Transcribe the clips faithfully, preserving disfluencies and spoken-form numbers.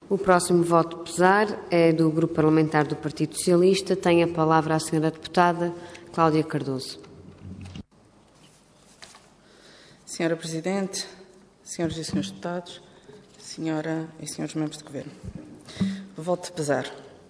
O próximo voto pesar é do Grupo Parlamentar do Partido Socialista. Tem a palavra a senhora deputada Cláudia Cardoso. Senhora Presidente, senhoras e senhores deputados, senhora e senhores membros do Governo. Voto de pesar.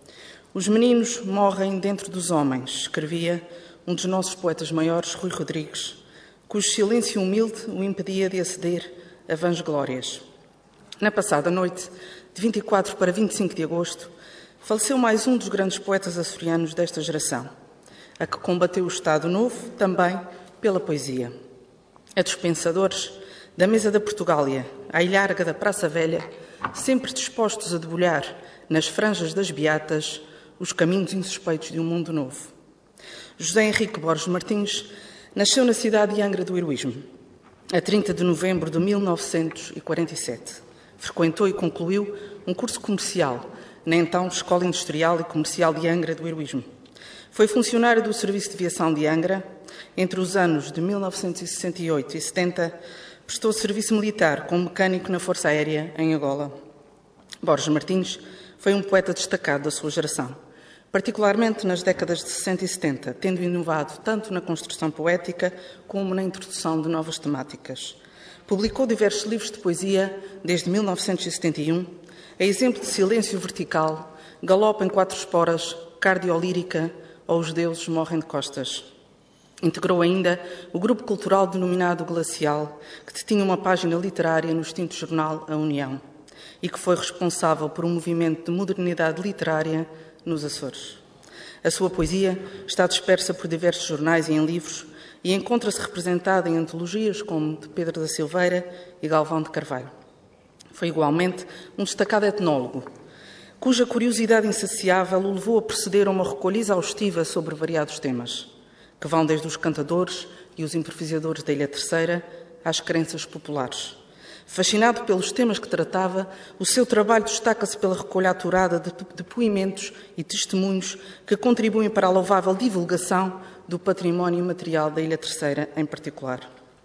Os meninos morrem dentro dos homens, escrevia um dos nossos poetas maiores, Rui Rodrigues, cujo silêncio humilde o impedia de aceder a vãs glórias. Na passada noite, de vinte e quatro para vinte e cinco de agosto, faleceu mais um dos grandes poetas açorianos desta geração, a que combateu o Estado Novo também pela poesia. A dos pensadores da mesa da Portugália, à ilharga da Praça Velha, sempre dispostos a debulhar nas franjas das beatas os caminhos insuspeitos de um mundo novo. José Henrique Borges Martins nasceu na cidade de Angra do Heroísmo, a trinta de novembro de mil novecentos e quarenta e sete. Frequentou e concluiu um curso comercial na então Escola Industrial e Comercial de Angra do Heroísmo. Foi funcionário do Serviço de Aviação de Angra. Entre os anos de mil novecentos e sessenta e oito e setenta, prestou serviço militar como mecânico na Força Aérea em Angola. Borges Martins foi um poeta destacado da sua geração, particularmente nas décadas de sessenta e setenta, tendo inovado tanto na construção poética como na introdução de novas temáticas. Publicou diversos livros de poesia desde mil novecentos e setenta e um, a exemplo de Silêncio Vertical, Galope em Quatro Esporas, Cardiolírica ou Os Deuses Morrem de Costas. Integrou ainda o grupo cultural denominado Glacial, que detinha uma página literária no extinto jornal A União e que foi responsável por um movimento de modernidade literária nos Açores. A sua poesia está dispersa por diversos jornais e em livros e encontra-se representada em antologias como de Pedro da Silveira e Galvão de Carvalho. Foi igualmente um destacado etnólogo, cuja curiosidade insaciável o levou a proceder a uma recolha exaustiva sobre variados temas, que vão desde os cantadores e os improvisadores da Ilha Terceira às crenças populares. Fascinado pelos temas que tratava, o seu trabalho destaca-se pela recolha aturada de depoimentos e testemunhos que contribuem para a louvável divulgação do património material da Ilha Terceira em particular,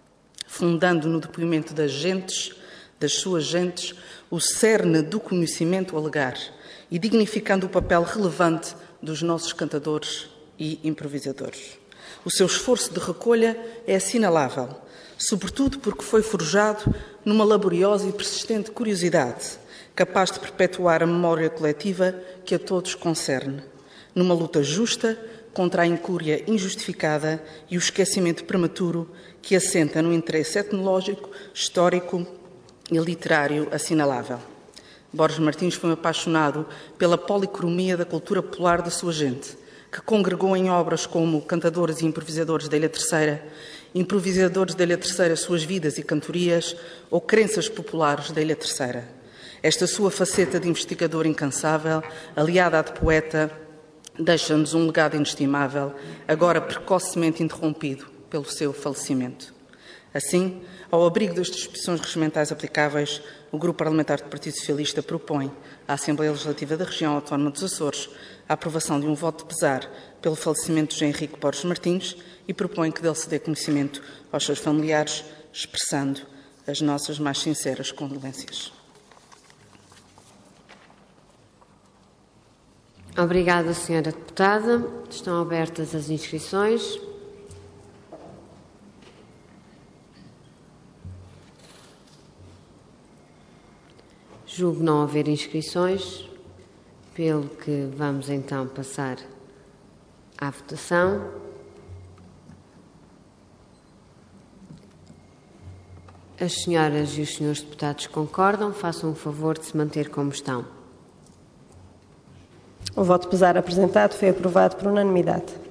fundando no depoimento das gentes, das suas gentes, o cerne do conhecimento a legar e dignificando o papel relevante dos nossos cantadores e improvisadores. O seu esforço de recolha é assinalável, sobretudo porque foi forjado numa laboriosa e persistente curiosidade, capaz de perpetuar a memória coletiva que a todos concerne, numa luta justa contra a incúria injustificada e o esquecimento prematuro que assenta no interesse etnológico, histórico e literário assinalável. Borges Martins foi um apaixonado pela policromia da cultura popular da sua gente, que congregou em obras como Cantadores e Improvisadores da Ilha Terceira, Improvisadores da Ilha Terceira, Suas Vidas e Cantorias ou Crenças Populares da Ilha Terceira. Esta sua faceta de investigador incansável, aliada à de poeta, deixa-nos um legado inestimável, agora precocemente interrompido pelo seu falecimento. Assim, ao abrigo das disposições regimentais aplicáveis, o Grupo Parlamentar do Partido Socialista propõe à Assembleia Legislativa da Região Autónoma dos Açores a aprovação de um voto de pesar pelo falecimento de José Henrique Borges Martins e propõe que dele se dê conhecimento aos seus familiares, expressando as nossas mais sinceras condolências. Obrigada, senhora deputada. Estão abertas as inscrições. Julgo não haver inscrições, pelo que vamos então passar à votação. As senhoras e os senhores deputados concordam, façam o favor de se manter como estão. O voto pesar apresentado foi aprovado por unanimidade.